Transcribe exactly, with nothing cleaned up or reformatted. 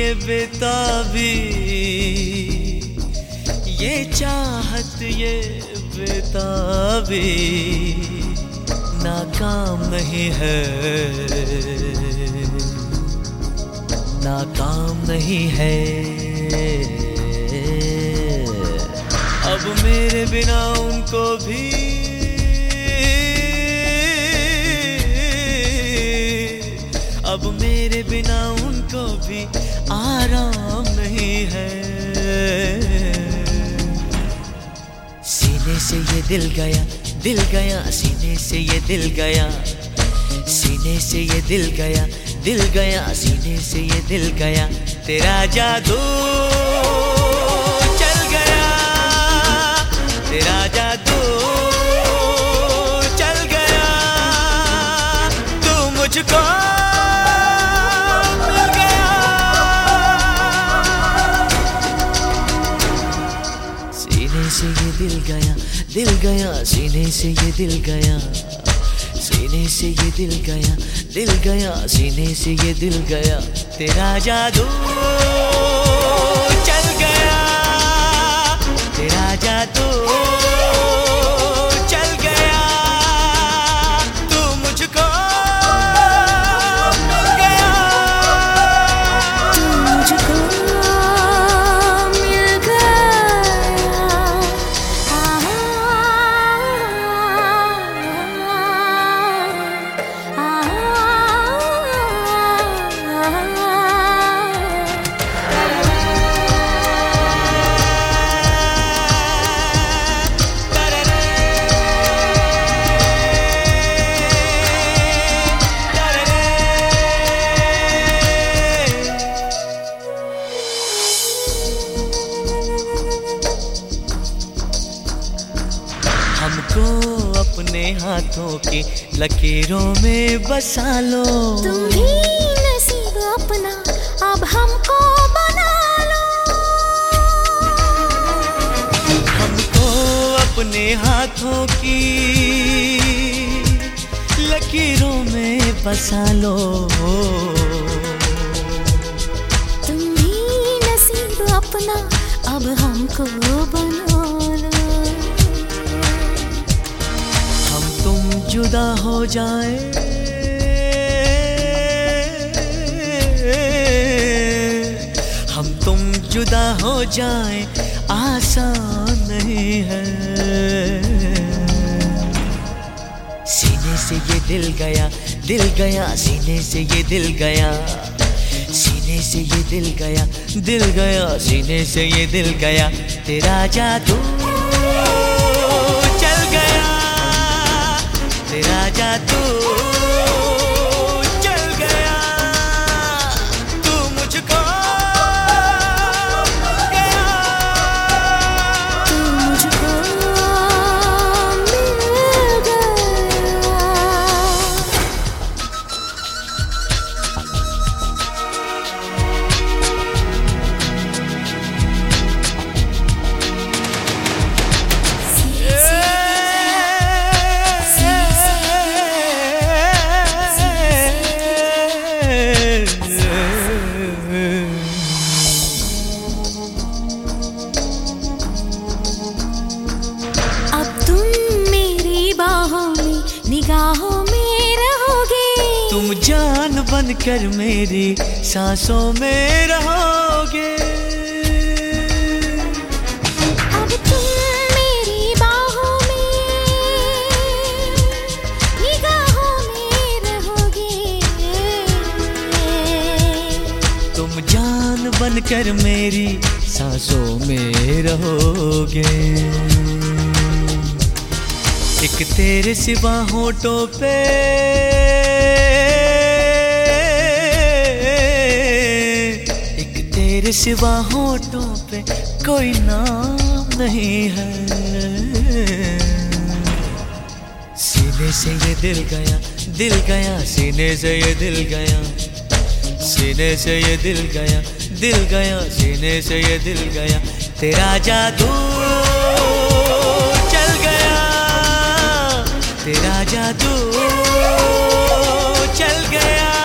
बेताबी, ये चाहत ये बेताबी नाकाम नहीं है, नाकाम नहीं है। अब मेरे बिना उनको भी अब मेरे बिना उनको भी आराम नहीं है। सीने से ये दिल गया, दिल गया सीने से ये दिल गया, सीने से ये दिल गया, दिल गया सीने से ये दिल गया। तेरा जादू चल गया, तेरा जादू चल गया, तू मुझको मिल गया। सीने से ये दिल गया, दिल गया सीने से ये दिल गया, सीने से ये दिल गया, दिल गया सीने से ये दिल गया। तेरा जादू चल गया, तेरा जादू चल गया, तू मुझको मिल गया, तू मुझको मिल गया। हमको अपने हाथों की लकीरों में बसा लो। तुम ही नसीब अपना अब हमको बना लो। हमको अपने हाथों की लकीरों में बसा लो। तुम ही नसीब अपना अब हमको बना लो। जुदा हो जाए हम तुम जुदा हो जाए आसान नहीं है। सीने से ये दिल गया, दिल गया सीने से ये दिल गया, सीने से ये दिल गया, दिल गया सीने से ये दिल गया। तेरा जादू चल गया, तेरा जादू चल गया, तू मुझको मिल गया, तू मुझको मिल गया। निगाहों में रहोगे, तुम जान बनकर मेरी सांसों में रहोगे। अब तुम मेरी बाहों में निगाहों में रहोगे। तुम जान बनकर मेरी सांसों में रहोगे। एक तेरे सिवा होठों पे एक तेरे सिवा होठों पे कोई नाम नहीं है। सीने से ये दिल गया, दिल गया सीने से ये दिल गया, सीने से ये दिल गया, दिल गया सीने से ये दिल गया। तेरा जादू चल गया, तेरा जादू चल गया।